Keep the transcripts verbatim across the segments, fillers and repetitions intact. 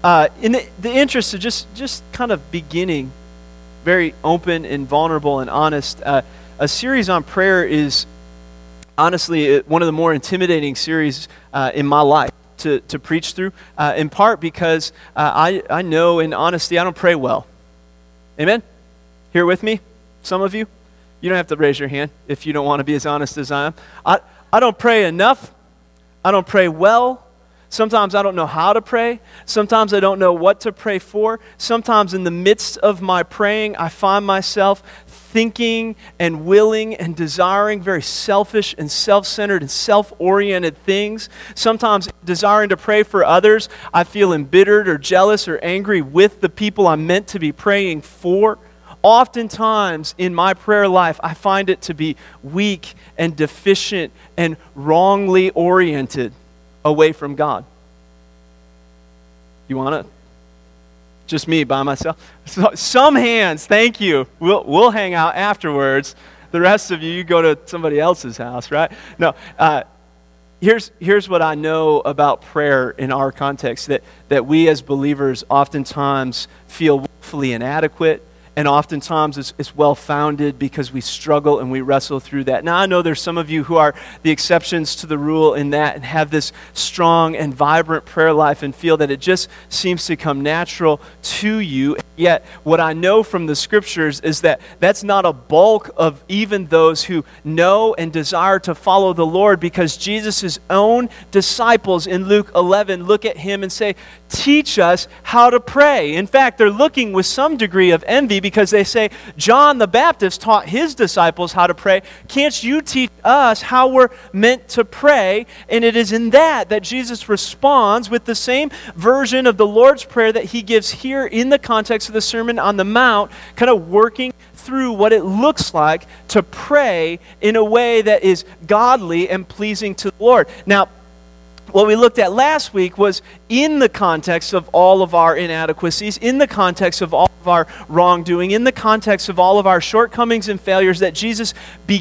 uh, in the, the interest of just, just kind of beginning very open and vulnerable and honest, uh, a series on prayer is honestly one of the more intimidating series uh, in my life to, to preach through, uh, in part because uh, I, I know in honesty I don't pray well. Amen? Here with me, some of you? You don't have to raise your hand if you don't want to be as honest as I am. I, I don't pray enough. I don't pray well. Sometimes I don't know how to pray. Sometimes I don't know what to pray for. Sometimes in the midst of my praying, I find myself thinking and willing and desiring very selfish and self-centered and self-oriented things. Sometimes desiring to pray for others, I feel embittered or jealous or angry with the people I'm meant to be praying for. Oftentimes in my prayer life, I find it to be weak and deficient and wrongly oriented away from God. You want it? Just me by myself? So, some hands, thank you. We'll we'll hang out afterwards. The rest of you, you go to somebody else's house, right? No. Uh, here's here's what I know about prayer in our context, that that we as believers oftentimes feel woefully inadequate. And oftentimes it's, it's well-founded because we struggle and we wrestle through that. Now, I know there's some of you who are the exceptions to the rule in that and have this strong and vibrant prayer life and feel that it just seems to come natural to you. Yet, what I know from the Scriptures is that that's not a bulk of even those who know and desire to follow the Lord, because Jesus' own disciples in Luke eleven look at him and say, teach us how to pray. In fact, they're looking with some degree of envy because they say, John the Baptist taught his disciples how to pray. Can't you teach us how we're meant to pray? And it is in that that Jesus responds with the same version of the Lord's Prayer that he gives here in the context of the Sermon on the Mount, kind of working through what it looks like to pray in a way that is godly and pleasing to the Lord. Now, what we looked at last week was in the context of all of our inadequacies, in the context of all of our wrongdoing, in the context of all of our shortcomings and failures, that Jesus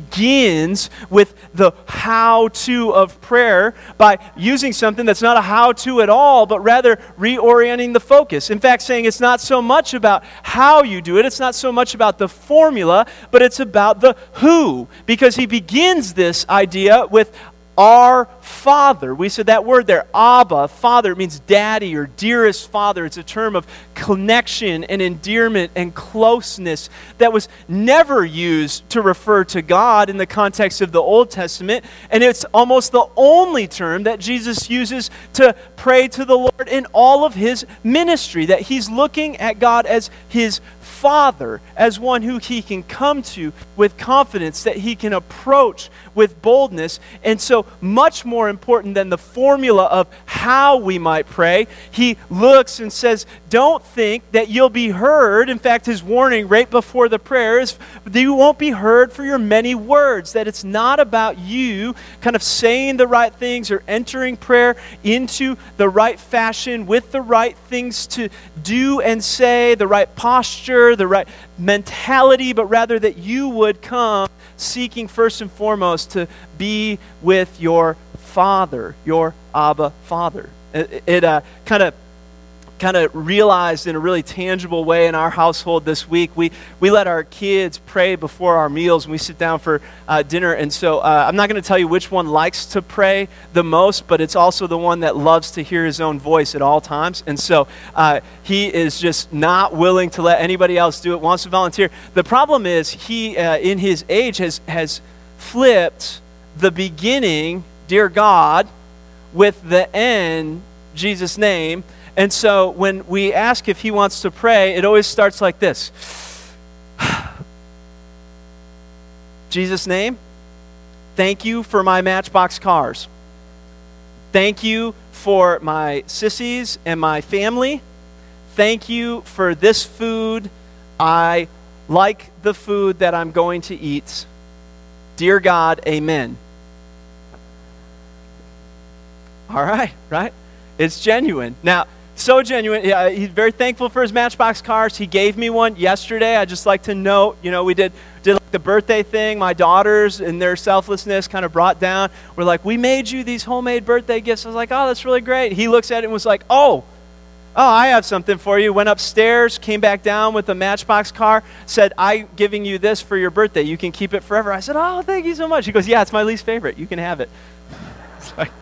begins with the how-to of prayer by using something that's not a how-to at all, but rather reorienting the focus. In fact, saying it's not so much about how you do it, it's not so much about the formula, but it's about the who, because he begins this idea with our Father. We said that word there, Abba, Father. It means daddy or dearest Father. It's a term of connection and endearment and closeness that was never used to refer to God in the context of the Old Testament. And it's almost the only term that Jesus uses to pray to the Lord in all of his ministry, that he's looking at God as his Father, as one who he can come to with confidence, that he can approach with boldness. And so much more important than the formula of how we might pray, he looks and says, don't think that you'll be heard. In fact, his warning right before the prayer is that you won't be heard for your many words, that it's not about you kind of saying the right things or entering prayer into the right fashion with the right things to do and say, the right posture, the right mentality, but rather that you would come seeking first and foremost to be with your Father, your Abba Father. It, it uh, kind of kind of realized in a really tangible way in our household this week. We we let our kids pray before our meals when we sit down for uh, dinner. And so uh, I'm not going to tell you which one likes to pray the most, but it's also the one that loves to hear his own voice at all times. And so uh, he is just not willing to let anybody else do it, wants to volunteer. The problem is he, uh, in his age, has has flipped the beginning, dear God, with the end, Jesus' name. And so when we ask if he wants to pray, it always starts like this. Jesus' name, thank you for my Matchbox cars. Thank you for my sissies and my family. Thank you for this food. I like the food that I'm going to eat. Dear God, amen. All right, right? It's genuine. Now, so genuine. Yeah, he's very thankful for his Matchbox cars. He gave me one yesterday. I just like to note, you know, we did did like the birthday thing. My daughters, in their selflessness, kind of brought down. We're like, we made you these homemade birthday gifts. I was like, oh, that's really great. He looks at it and was like, oh, Oh, I have something for you. Went upstairs, came back down with a Matchbox car, said, I'm giving you this for your birthday. You can keep it forever. I said, oh, thank you so much. He goes, yeah, it's my least favorite. You can have it. It's like,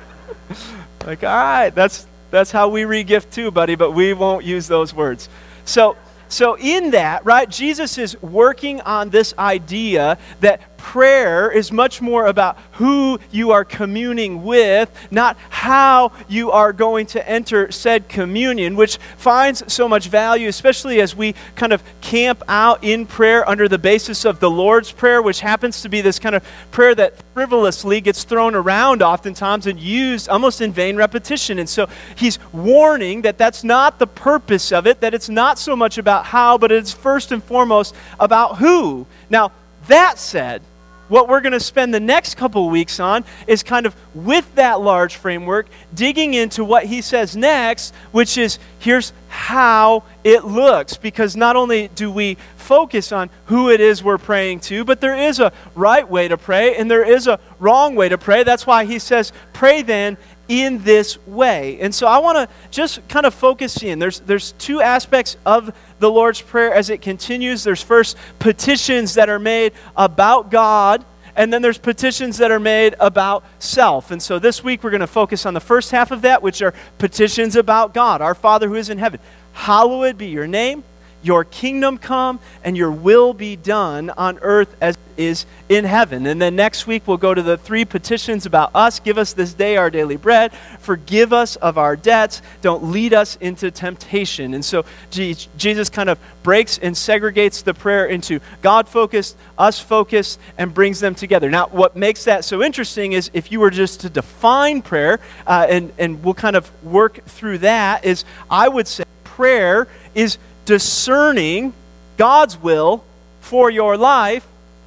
like, all right, that's that's how we re-gift too, buddy, but we won't use those words. So, so in that, right, Jesus is working on this idea that prayer is much more about who you are communing with, not how you are going to enter said communion, which finds so much value, especially as we kind of camp out in prayer under the basis of the Lord's Prayer, which happens to be this kind of prayer that frivolously gets thrown around oftentimes and used almost in vain repetition. And so he's warning that that's not the purpose of it, that it's not so much about how, but it's first and foremost about who. Now, that said, what we're going to spend the next couple of weeks on is kind of with that large framework, digging into what he says next, which is here's how it looks. Because not only do we focus on who it is we're praying to, but there is a right way to pray and there is a wrong way to pray. That's why he says, pray then in this way. And so I want to just kind of focus in. There's there's two aspects of the Lord's Prayer as it continues. There's first petitions that are made about God, and then there's petitions that are made about self. And so this week we're going to focus on the first half of that, which are petitions about God. Our Father who is in heaven, hallowed be your name, your kingdom come, and your will be done on earth as it is in heaven. And then next week we'll go to the three petitions about us. Give us this day our daily bread. Forgive us of our debts. Don't lead us into temptation. And so Jesus kind of breaks and segregates the prayer into God-focused, us-focused, and brings them together. Now, what makes that so interesting is if you were just to define prayer, uh, and, and we'll kind of work through that, is I would say prayer is discerning God's will for your life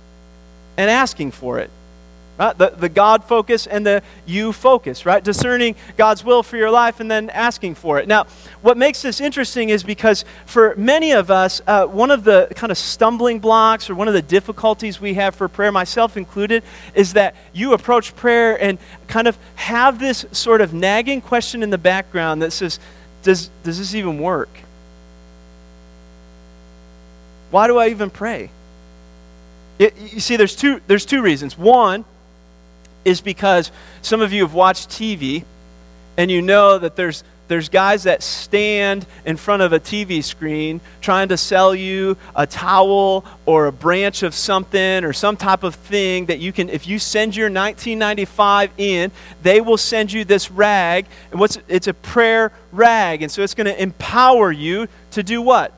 and asking for it. Right? The, the God focus and the you focus, right? Discerning God's will for your life and then asking for it. Now, what makes this interesting is because for many of us, uh, one of the kind of stumbling blocks or one of the difficulties we have for prayer, myself included, is that you approach prayer and kind of have this sort of nagging question in the background that says, does, does this even work? Why do I even pray? It, you see, there's two, there's two reasons. One is because some of you have watched T V, and you know that there's, there's guys that stand in front of a T V screen trying to sell you a towel or a branch of something or some type of thing that you can, if you send your nineteen ninety-five in, they will send you this rag. And what's it's a prayer rag. And so it's going to empower you to do what?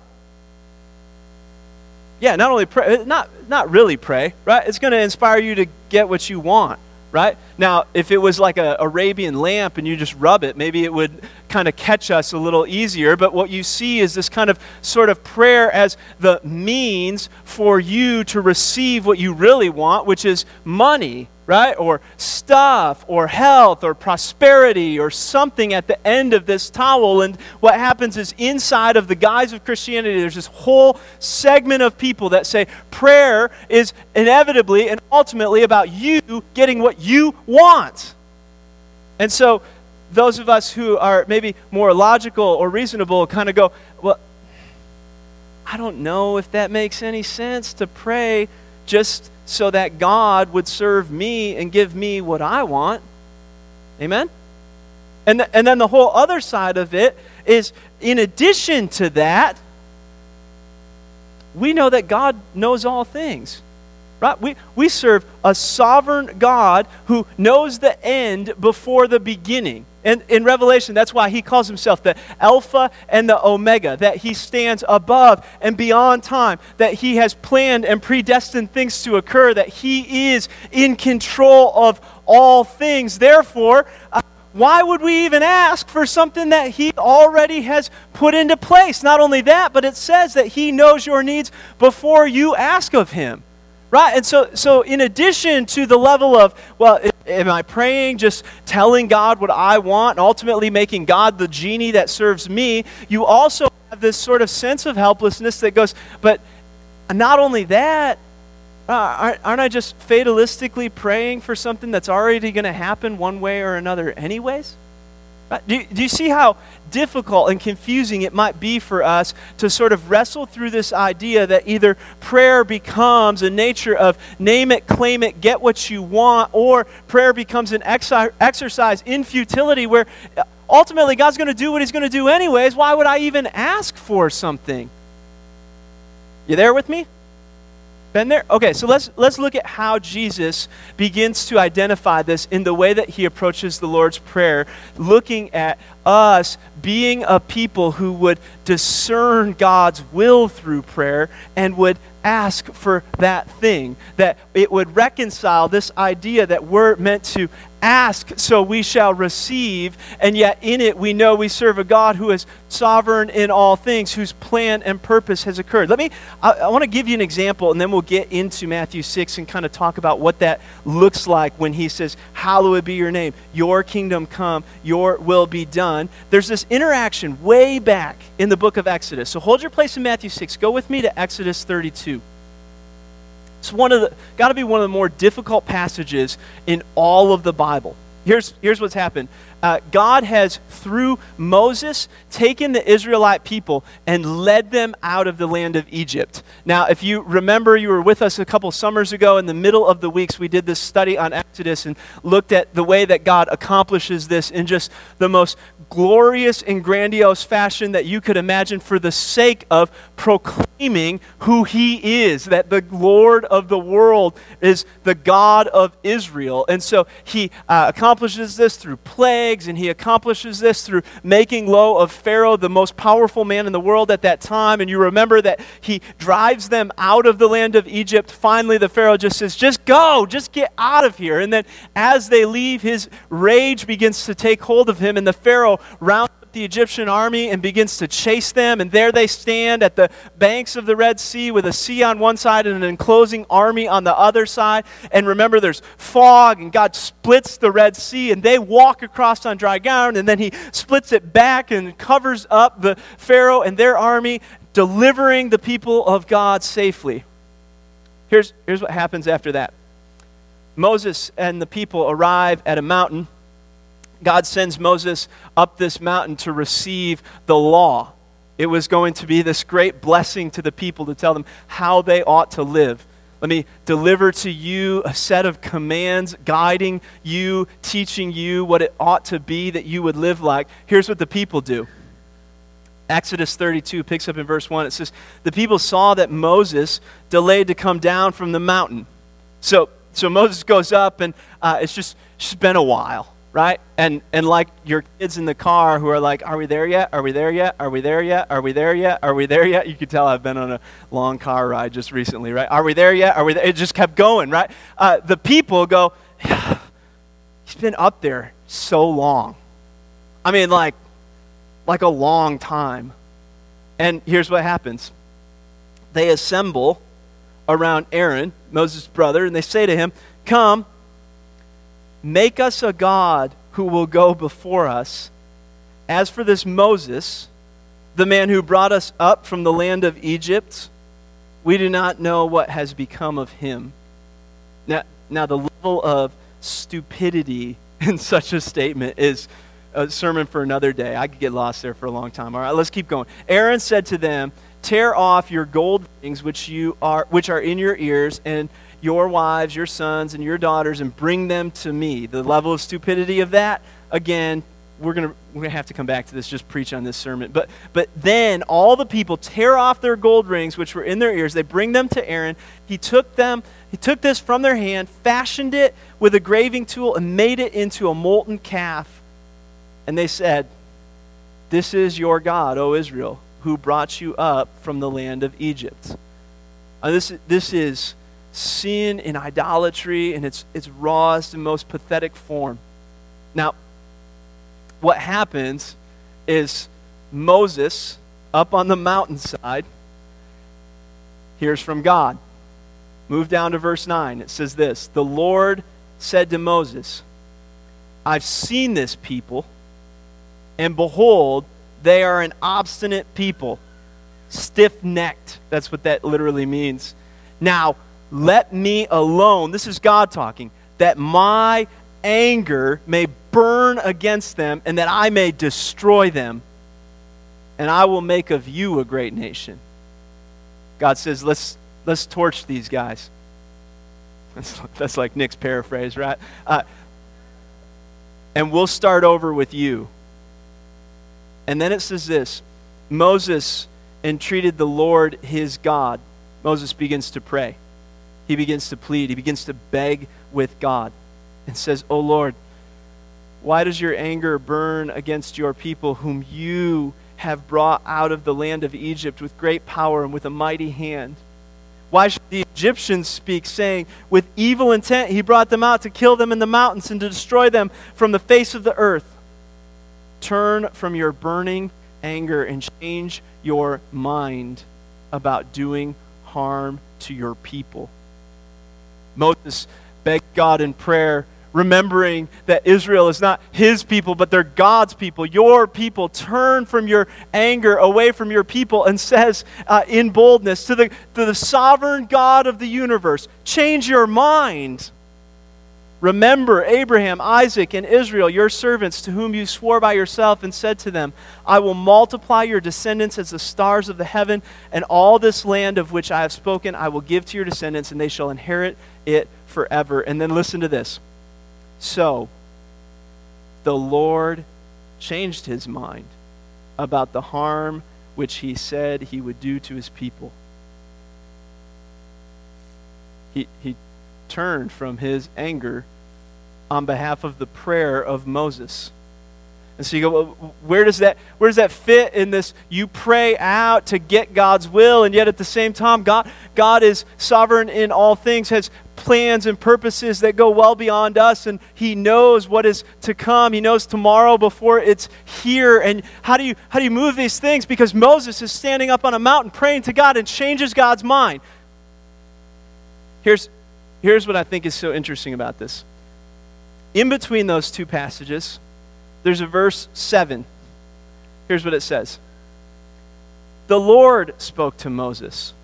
Yeah, not only pray, not not really pray, right? It's going to inspire you to get what you want, right? Now, if it was like an Arabian lamp and you just rub it, maybe it would kind of catch us a little easier. But what you see is this kind of sort of prayer as the means for you to receive what you really want, which is money, right? Or stuff, or health, or prosperity, or something at the end of this towel. And what happens is inside of the guise of Christianity, there's this whole segment of people that say prayer is inevitably and ultimately about you getting what you want. And so those of us who are maybe more logical or reasonable kind of go, well, I don't know if that makes any sense to pray just so that God would serve me and give me what I want. Amen? And, th- and then the whole other side of it is, in addition to that, we know that God knows all things. Right? We, we serve a sovereign God who knows the end before the beginning. And in Revelation, that's why he calls himself the Alpha and the Omega, that he stands above and beyond time, that he has planned and predestined things to occur, that he is in control of all things. Therefore, uh, why would we even ask for something that he already has put into place? Not only that, but it says that he knows your needs before you ask of him. Right? And so so in addition to the level of, well, am I praying, just telling God what I want, and ultimately making God the genie that serves me, you also have this sort of sense of helplessness that goes, but not only that, uh, aren't I just fatalistically praying for something that's already going to happen one way or another anyways? Right? Do, do you see how difficult and confusing it might be for us to sort of wrestle through this idea that either prayer becomes a nature of name it, claim it, get what you want, or prayer becomes an exi- exercise in futility where ultimately God's going to do what he's going to do anyways. Why would I even ask for something? You there with me? Been there? Okay, so let's let's look at how Jesus begins to identify this in the way that he approaches the Lord's Prayer, looking at us being a people who would discern God's will through prayer and would ask for that thing, that it would reconcile this idea that we're meant to ask so we shall receive, and yet in it we know we serve a God who is sovereign in all things, whose plan and purpose has occurred. Let me, I, I want to give you an example, and then we'll get into Matthew six and kind of talk about what that looks like when he says, hallowed be your name, your kingdom come, your will be done. There's this interaction way back in the book of Exodus. So hold your place in Matthew six. Go with me to Exodus thirty-two. It's one of the got to be one of the more difficult passages in all of the Bible. Here's, here's what's happened. Uh, God has, through Moses, taken the Israelite people and led them out of the land of Egypt. Now, if you remember, you were with us a couple summers ago. In the middle of the weeks, we did this study on Exodus and looked at the way that God accomplishes this in just the most glorious and grandiose fashion that you could imagine for the sake of proclaiming who he is, that the Lord of the world is the God of Israel. And so he uh, accomplishes this through plagues, and he accomplishes this through making low of Pharaoh, the most powerful man in the world at that time. And you remember that he drives them out of the land of Egypt. Finally, the Pharaoh just says, just go, just get out of here. And then as they leave, his rage begins to take hold of him, and the Pharaoh rounds up the Egyptian army and begins to chase them. And there they stand at the banks of the Red Sea with a sea on one side and an enclosing army on the other side. And remember, there's fog, and God splits the Red Sea, and they walk across on dry ground, and then he splits it back and covers up the Pharaoh and their army, delivering the people of God safely. Here's, here's what happens after that. Moses and the people arrive at a mountain. God sends Moses up this mountain to receive the law. It was going to be this great blessing to the people to tell them how they ought to live. Let me deliver to you a set of commands, guiding you, teaching you what it ought to be that you would live like. Here's what the people do. Exodus thirty-two picks up in verse one. It says, the people saw that Moses delayed to come down from the mountain. So, so Moses goes up, and uh, it's just, it's just been a while. Right? And and like your kids in the car who are like, are we there yet? Are we there yet? Are we there yet? Are we there yet? Are we there yet? You could tell I've been on a long car ride just recently, right? Are we there yet? Are we there? It just kept going, right? Uh, the people go, yeah, he's been up there so long. I mean, like, like a long time. And here's what happens. They assemble around Aaron, Moses' brother, and they say to him, come, make us a God who will go before us. As for this Moses, the man who brought us up from the land of Egypt, we do not know what has become of him. Now, now the level of stupidity in such a statement is a sermon for another day. I could get lost there for a long time. All right, let's keep going. Aaron said to them, tear off your gold rings which you are which are in your ears, and your wives, your sons, and your daughters, and bring them to me. The level of stupidity of that, again, we're gonna we're gonna have to come back to this, just preach on this sermon. But but then all the people tear off their gold rings which were in their ears. They bring them to Aaron. He took them, he took this from their hand, fashioned it with a graving tool, and made it into a molten calf. And they said, this is your God, O Israel, who brought you up from the land of Egypt. Uh, this this is sin and idolatry in its, its rawest and most pathetic form. Now, what happens is Moses, up on the mountainside, hears from God. Move down to verse nine. It says this, the Lord said to Moses, I've seen this people, and behold, they are an obstinate people, stiff-necked. That's what that literally means. Now, let me alone, this is God talking, that my anger may burn against them, and that I may destroy them, and I will make of you a great nation. God says, let's let's torch these guys. That's, that's like Nick's paraphrase, right? Uh, and we'll start over with you. And then it says this, Moses entreated the Lord his God. Moses begins to pray. He begins to plead. He begins to beg with God and says, "O Lord, why does your anger burn against your people whom you have brought out of the land of Egypt with great power and with a mighty hand? Why should the Egyptians speak, saying, with evil intent he brought them out to kill them in the mountains and to destroy them from the face of the earth? Turn from your burning anger and change your mind about doing harm to your people." Moses begged God in prayer, remembering that Israel is not his people, but they're God's people, your people. Turn from your anger away from your people, and says uh, in boldness to the, to the sovereign God of the universe, change your mind. Remember Abraham, Isaac, and Israel, your servants, to whom you swore by yourself and said to them, I will multiply your descendants as the stars of the heaven, and all this land of which I have spoken I will give to your descendants, and they shall inherit it forever. And then listen to this. So, the Lord changed his mind about the harm which he said he would do to his people. He, he turned from his anger on behalf of the prayer of Moses. And so you go, well, where does that where does that fit in this? You pray out to get God's will, and yet at the same time, God, God is sovereign in all things, has plans and purposes that go well beyond us, and he knows what is to come. He knows tomorrow before it's here. And how do you how do you move these things? Because Moses is standing up on a mountain praying to God and changes God's mind. Here's here's what I think is so interesting about this. In between those two passages, there's a verse seven. Here's what it says. The Lord spoke to Moses.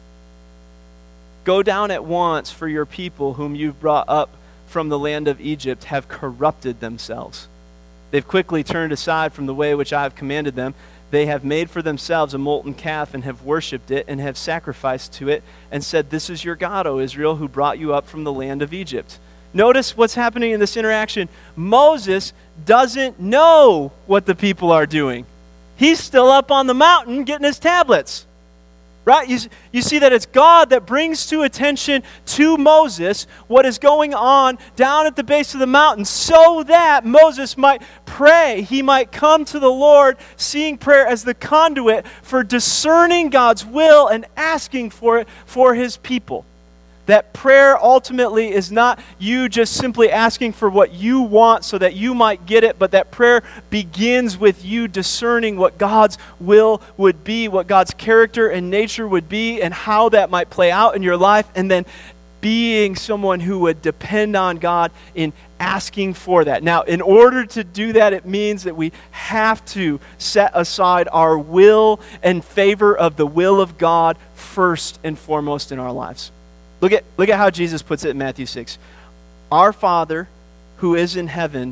Go down at once, for your people whom you've brought up from the land of Egypt have corrupted themselves. They've quickly turned aside from the way which I have commanded them. They have made for themselves a molten calf and have worshipped it and have sacrificed to it and said, this is your God, O Israel, who brought you up from the land of Egypt. Notice what's happening in this interaction. Moses doesn't know what the people are doing. He's still up on the mountain getting his tablets. Right? You, you see that it's God that brings to attention to Moses what is going on down at the base of the mountain, so that Moses might pray. He might come to the Lord, seeing prayer as the conduit for discerning God's will and asking for it for his people. That prayer ultimately is not you just simply asking for what you want so that you might get it, but that prayer begins with you discerning what God's will would be, what God's character and nature would be, and how that might play out in your life, and then being someone who would depend on God in asking for that. Now, in order to do that, it means that we have to set aside our will in favor of the will of God first and foremost in our lives. Look at, look at how Jesus puts it in Matthew six. Our Father who is in heaven,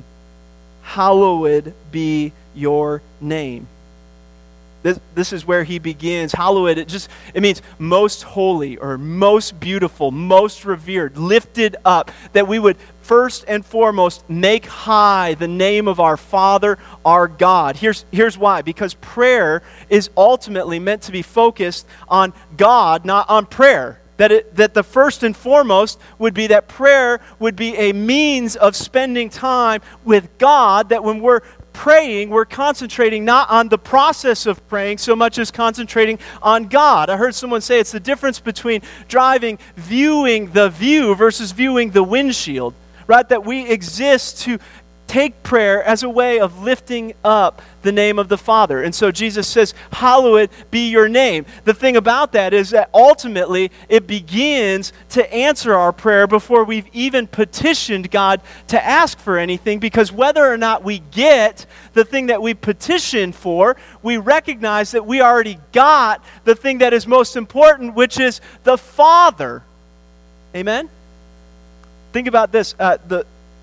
hallowed be your name. This, this is where he begins. Hallowed, it just it means most holy or most beautiful, most revered, lifted up. That we would first and foremost make high the name of our Father, our God. Here's, here's why. Because prayer is ultimately meant to be focused on God, not on prayer. That it, that the first and foremost would be that prayer would be a means of spending time with God, that when we're praying, we're concentrating not on the process of praying so much as concentrating on God. I heard someone say it's the difference between driving, viewing the view versus viewing the windshield, right? That we exist to take prayer as a way of lifting up the name of the Father. And so Jesus says, hallowed be your name. The thing about that is that ultimately it begins to answer our prayer before we've even petitioned God to ask for anything, because whether or not we get the thing that we petitioned for, we recognize that we already got the thing that is most important, which is the Father. Amen? Think about this. Uh, the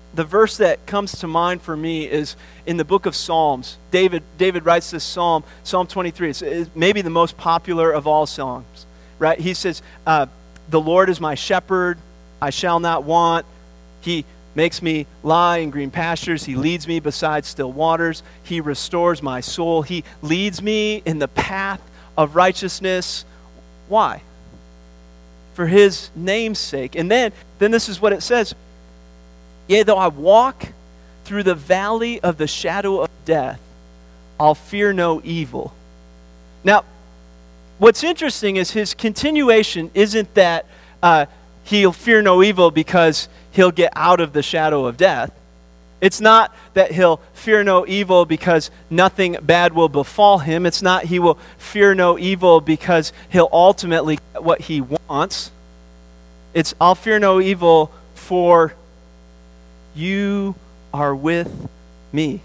the verse that comes to mind for me is in the book of Psalms. David David writes this psalm, Psalm twenty-three. It's, it's maybe the most popular of all psalms, right? He says, uh, the Lord is my shepherd, I shall not want. He makes me lie in green pastures. He leads me beside still waters. He restores my soul. He leads me in the path of righteousness. Why? For his name's sake. And then, then this is what it says. Yea, though I walk through the valley of the shadow of death, I'll fear no evil. Now, what's interesting is his continuation isn't that uh, he'll fear no evil because he'll get out of the shadow of death. It's not that he'll fear no evil because nothing bad will befall him. It's not he will fear no evil because he'll ultimately get what he wants. It's I'll fear no evil for you are with me.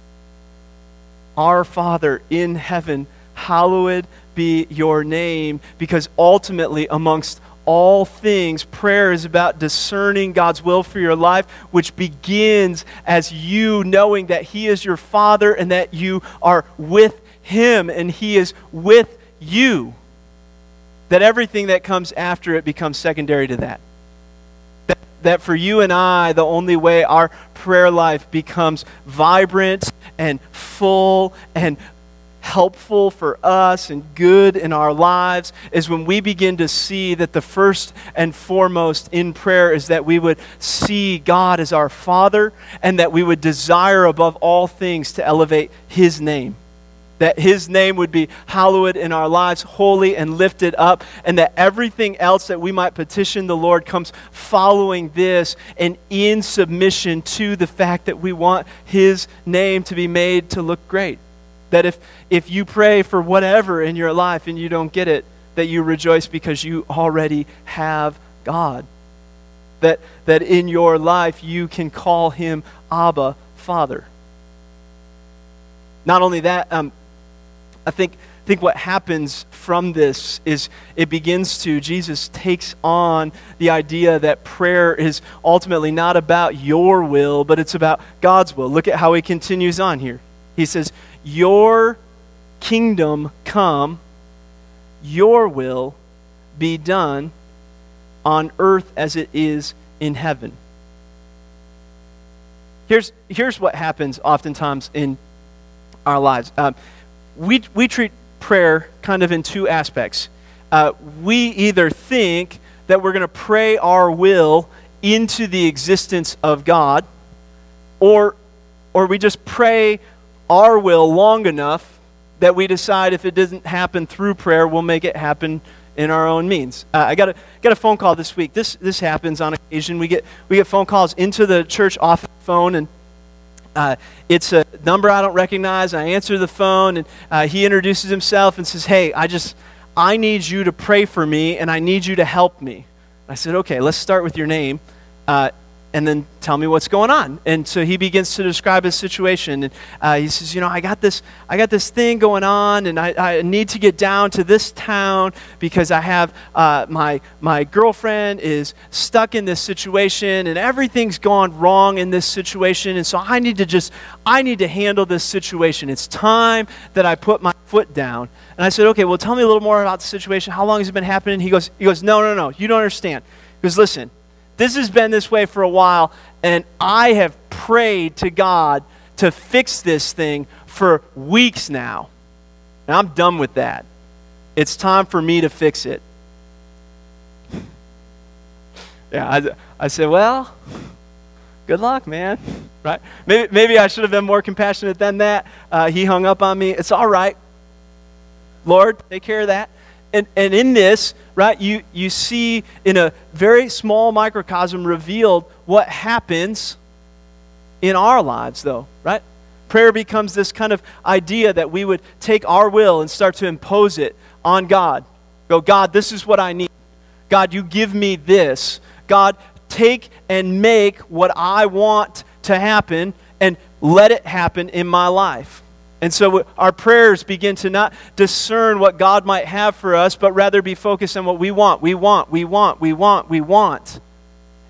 Our Father in heaven, hallowed be your name, because ultimately amongst all things, prayer is about discerning God's will for your life, which begins as you knowing that He is your Father and that you are with Him and He is with you. That everything that comes after it becomes secondary to that. That, that for you and I, the only way our prayer life becomes vibrant and full and helpful for us and good in our lives is when we begin to see that the first and foremost in prayer is that we would see God as our Father and that we would desire above all things to elevate His name. That His name would be hallowed in our lives, holy and lifted up, and that everything else that we might petition the Lord comes following this and in submission to the fact that we want His name to be made to look great. That if, if you pray for whatever in your life and you don't get it, that you rejoice because you already have God. That, that in your life you can call Him Abba, Father. Not only that, um, I think, think what happens from this is it begins to, Jesus takes on the idea that prayer is ultimately not about your will, but it's about God's will. Look at how He continues on here. He says, your kingdom come, your will be done on earth as it is in heaven. Here's, here's what happens oftentimes in our lives. Um, we, we treat prayer kind of in two aspects. Uh, we either think that we're going to pray our will into the existence of God, or, or we just pray our will long enough that we decide if it doesn't happen through prayer, we'll make it happen in our own means. Uh, I got a got a phone call this week. This this happens on occasion. We get we get phone calls into the church office phone, and uh, it's a number I don't recognize. I answer the phone, and uh, he introduces himself and says, "Hey, I just I need you to pray for me, and I need you to help me." I said, "Okay, let's start with your name." Uh, And then tell me what's going on. And so he begins to describe his situation. And uh, he says, you know, I got this, I got this thing going on, and I, I need to get down to this town because I have uh, my my girlfriend is stuck in this situation, and everything's gone wrong in this situation. And so I need to just, I need to handle this situation. It's time that I put my foot down. And I said, okay, well, tell me a little more about the situation. How long has it been happening? He goes, he goes, no, no, no, you don't understand. He goes, listen. This has been this way for a while, and I have prayed to God to fix this thing for weeks now. And I'm done with that. It's time for me to fix it. Yeah, I, I said, well, good luck, man. Right? Maybe, maybe I should have been more compassionate than that. Uh, he hung up on me. It's all right. Lord, take care of that. And, and in this, right, you, you see in a very small microcosm revealed what happens in our lives, though, right? Prayer becomes this kind of idea that we would take our will and start to impose it on God. Go, God, this is what I need. God, you give me this. God, take and make what I want to happen and let it happen in my life. And so our prayers begin to not discern what God might have for us, but rather be focused on what we want, we want, we want, we want, we want.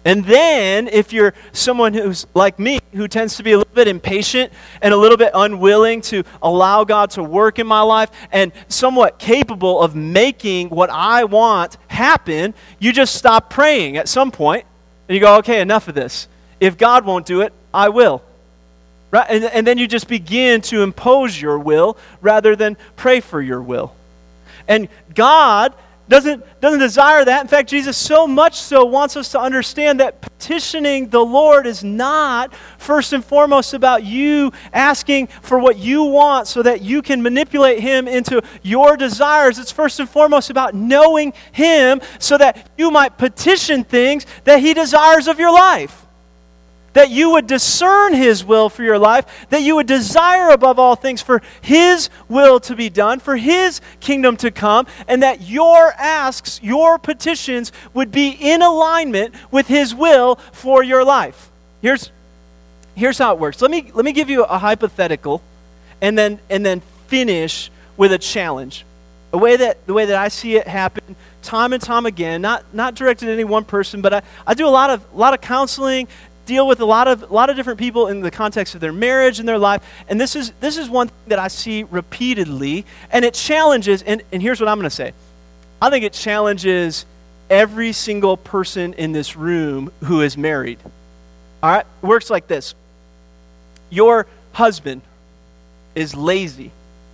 And then, if you're someone who's like me, who tends to be a little bit impatient and a little bit unwilling to allow God to work in my life and somewhat capable of making what I want happen, you just stop praying at some point and you go, okay, enough of this. If God won't do it, I will. Right? And, and then you just begin to impose your will rather than pray for your will. And God Doesn't, doesn't desire that. In fact, Jesus so much so wants us to understand that petitioning the Lord is not first and foremost about you asking for what you want so that you can manipulate Him into your desires. It's first and foremost about knowing Him so that you might petition things that He desires of your life. That you would discern His will for your life, that you would desire above all things for His will to be done, for His kingdom to come, and that your asks, your petitions would be in alignment with His will for your life. Here's, here's how it works. Let me, let me give you a hypothetical and then, and then finish with a challenge. A way that, the way that I see it happen time and time again, not, not directed at any one person, but I, I do a lot of, a lot of counseling, deal with a lot of a lot of different people in the context of their marriage and their life, and this is this is one thing that I see repeatedly, and it challenges, and, and here's what I'm going to say. I think it challenges every single person in this room who is married. All right? It works like this. Your husband is lazy.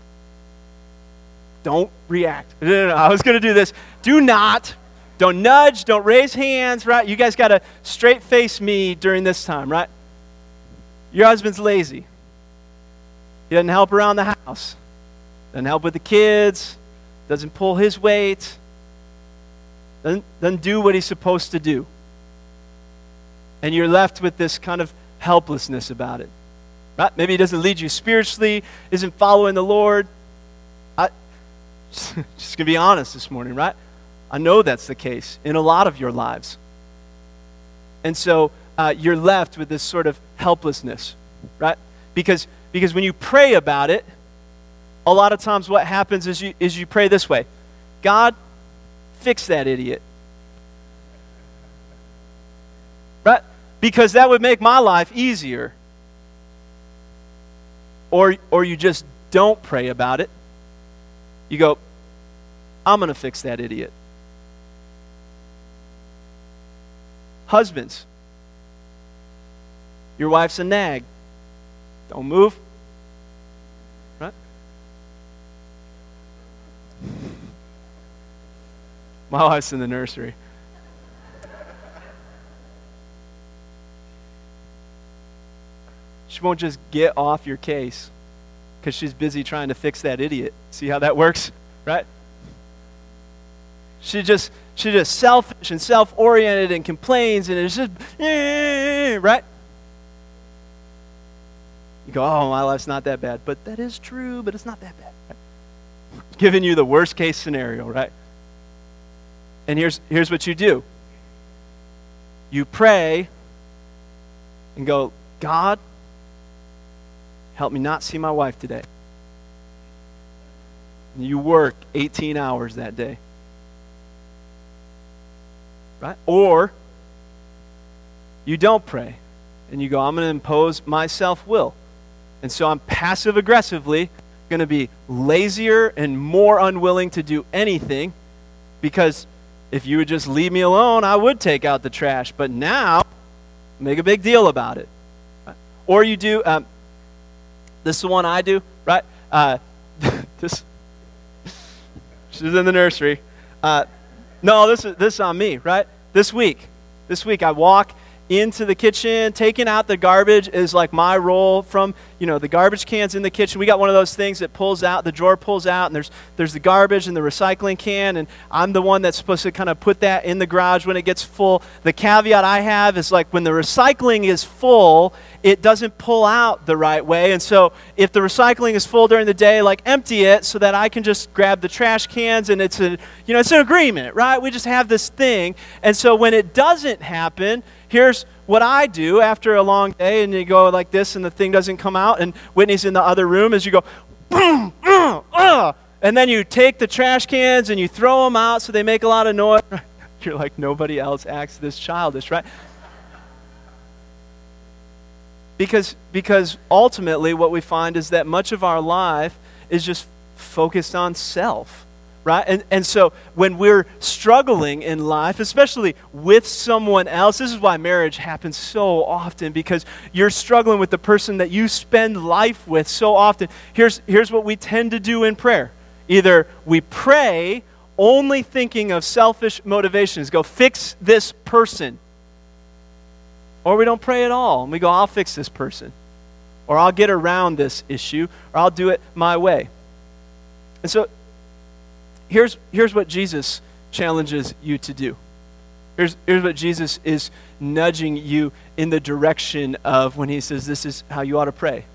Don't react. No, no, no, I was going to do this. Do not Don't nudge, don't raise hands, right? You guys got to straight face me during this time, right? Your husband's lazy. He doesn't help around the house. Doesn't help with the kids. Doesn't pull his weight. Doesn't, doesn't do what he's supposed to do. And you're left with this kind of helplessness about it. Right? Maybe he doesn't lead you spiritually, isn't following the Lord. I, just going to be honest this morning, right? I know that's the case in a lot of your lives. And so uh, you're left with this sort of helplessness, right? Because, because when you pray about it, a lot of times what happens is you, is you pray this way. God, fix that idiot. Right? Because that would make my life easier. Or, or you just don't pray about it. You go, I'm going to fix that idiot. Husbands, your wife's a nag. Don't move. Right? My wife's in the nursery. She won't just get off your case because she's busy trying to fix that idiot. See how that works? Right? She just she's just selfish and self-oriented and complains and it's just, eh, right? You go, oh, my life's not that bad. But that is true, but it's not that bad. Right? Giving you the worst case scenario, right? And here's here's what you do. You pray and go, God, help me not see my wife today. And you work eighteen hours that day. Right? Or you don't pray and you go, I'm going to impose my self-will. And so I'm passive-aggressively going to be lazier and more unwilling to do anything because if you would just leave me alone, I would take out the trash. But now, make a big deal about it. Right? Or you do, um, this is the one I do, right? Uh, this, she's in the nursery. Uh, no, this is, this is on me, right? This week, this week I walk into the kitchen. Taking out the garbage is like my role from, you know, the garbage cans in the kitchen. We got one of those things that pulls out, the drawer pulls out, and there's there's the garbage and the recycling can, and I'm the one that's supposed to kind of put that in the garage when it gets full. The caveat I have is like when the recycling is full, it doesn't pull out the right way, and so if the recycling is full during the day, like empty it so that I can just grab the trash cans, and it's a, you know, it's an agreement, right? We just have this thing, and so when it doesn't happen, here's what I do after a long day, and you go like this, and the thing doesn't come out, and Whitney's in the other room, as you go, boom, uh, uh, and then you take the trash cans and you throw them out so they make a lot of noise. You're like, nobody else acts this childish, right? Because, because ultimately what we find is that much of our life is just focused on self, right? And, and so when we're struggling in life, especially with someone else, this is why marriage happens so often, because you're struggling with the person that you spend life with so often. Here's, here's what we tend to do in prayer. Either we pray only thinking of selfish motivations, go fix this person. Or we don't pray at all, and we go, I'll fix this person. Or I'll get around this issue, or I'll do it my way. And so, here's, here's what Jesus challenges you to do. Here's, here's what Jesus is nudging you in the direction of when he says this is how you ought to pray.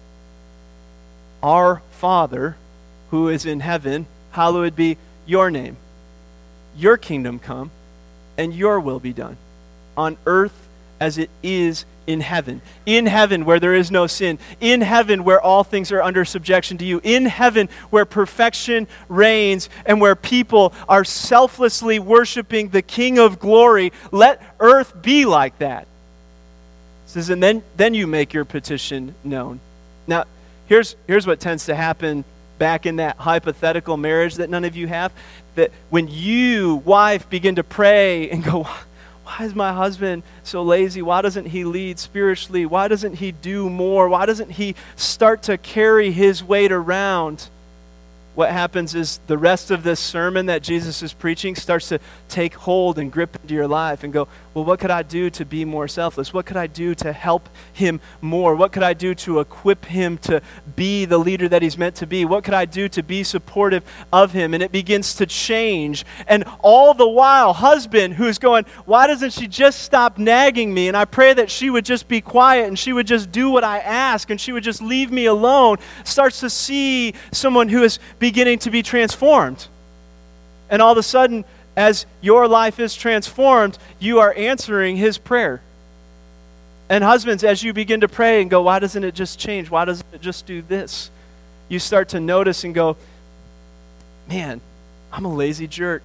Our Father, who is in heaven, hallowed be your name. Your kingdom come, and your will be done, on earth as it is in heaven. In heaven where there is no sin. In heaven where all things are under subjection to you. In heaven where perfection reigns and where people are selflessly worshiping the King of glory. Let earth be like that. It says, and then, then you make your petition known. Now, here's, here's what tends to happen back in that hypothetical marriage that none of you have. That when you, wife, begin to pray and go, why is my husband so lazy? Why doesn't he lead spiritually? Why doesn't he do more? Why doesn't he start to carry his weight around? What happens is the rest of this sermon that Jesus is preaching starts to take hold and grip into your life and go, well, what could I do to be more selfless? What could I do to help him more? What could I do to equip him to be the leader that he's meant to be? What could I do to be supportive of him? And it begins to change. And all the while, husband who's going, why doesn't she just stop nagging me? And I pray that she would just be quiet and she would just do what I ask and she would just leave me alone, starts to see someone who is beginning to be transformed. And all of a sudden, as your life is transformed, you are answering his prayer. And husbands, as you begin to pray and go, why doesn't it just change? Why doesn't it just do this? You start to notice and go, man, I'm a lazy jerk.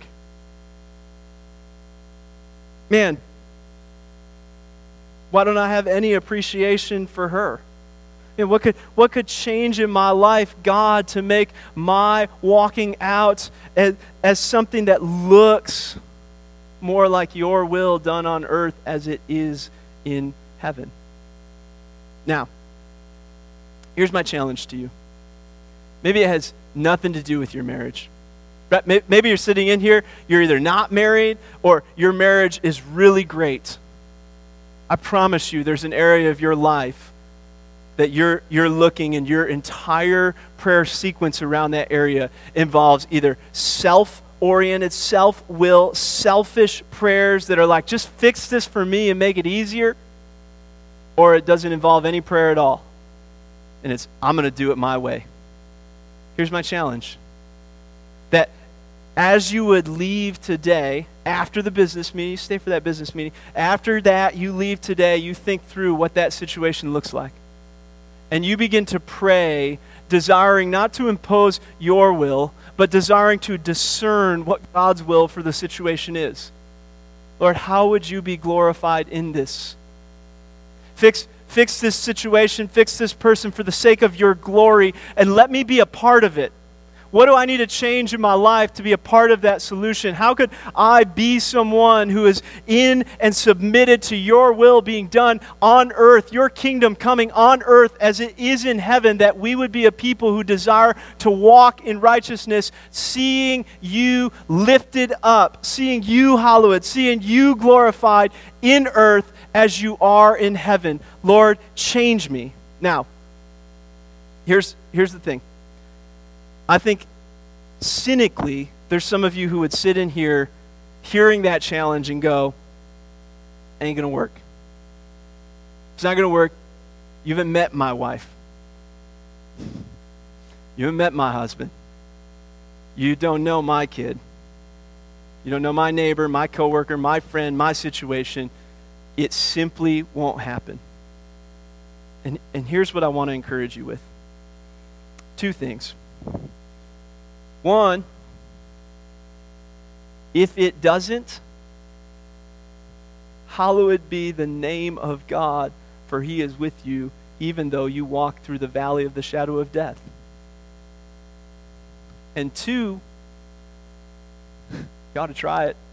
Man, why don't I have any appreciation for her? And what could what could change in my life, God, to make my walking out as, as something that looks more like your will done on earth as it is in heaven? Now, here's my challenge to you. Maybe it has nothing to do with your marriage. Maybe you're sitting in here, you're either not married or your marriage is really great. I promise you there's an area of your life that you're you're looking, and your entire prayer sequence around that area involves either self-oriented, self-will, selfish prayers that are like, just fix this for me and make it easier, or it doesn't involve any prayer at all. And it's, I'm going to do it my way. Here's my challenge. That as you would leave today, after the business meeting, you stay for that business meeting, after that you leave today, you think through what that situation looks like. And you begin to pray, desiring not to impose your will, but desiring to discern what God's will for the situation is. Lord, how would you be glorified in this? Fix, fix this situation, fix this person for the sake of your glory, and let me be a part of it. What do I need to change in my life to be a part of that solution? How could I be someone who is in and submitted to your will being done on earth, your kingdom coming on earth as it is in heaven, that we would be a people who desire to walk in righteousness, seeing you lifted up, seeing you hallowed, seeing you glorified in earth as you are in heaven. Lord, change me. Now, here's, here's the thing. I think cynically, there's some of you who would sit in here hearing that challenge and go, ain't going to work. It's not going to work. You haven't met my wife. You haven't met my husband. You don't know my kid. You don't know my neighbor, my coworker, my friend, my situation. It simply won't happen. And, and here's what I want to encourage you with. Two things. One, if it doesn't, hallowed be the name of God, for he is with you even though you walk through the valley of the shadow of death. And two, you ought to try it.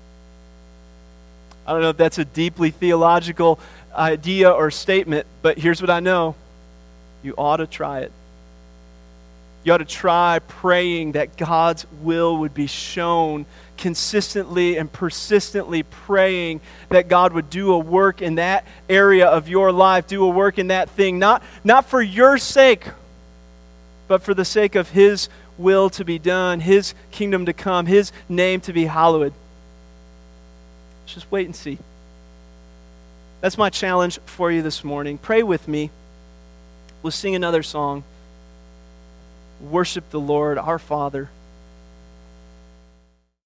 I don't know if that's a deeply theological idea or statement, but here's what I know. You ought to try it. You ought to try praying that God's will would be shown, consistently and persistently praying that God would do a work in that area of your life, do a work in that thing, not, not for your sake, but for the sake of His will to be done, His kingdom to come, His name to be hallowed. Let's just wait and see. That's my challenge for you this morning. Pray with me. We'll sing another song. Worship the Lord, our Father.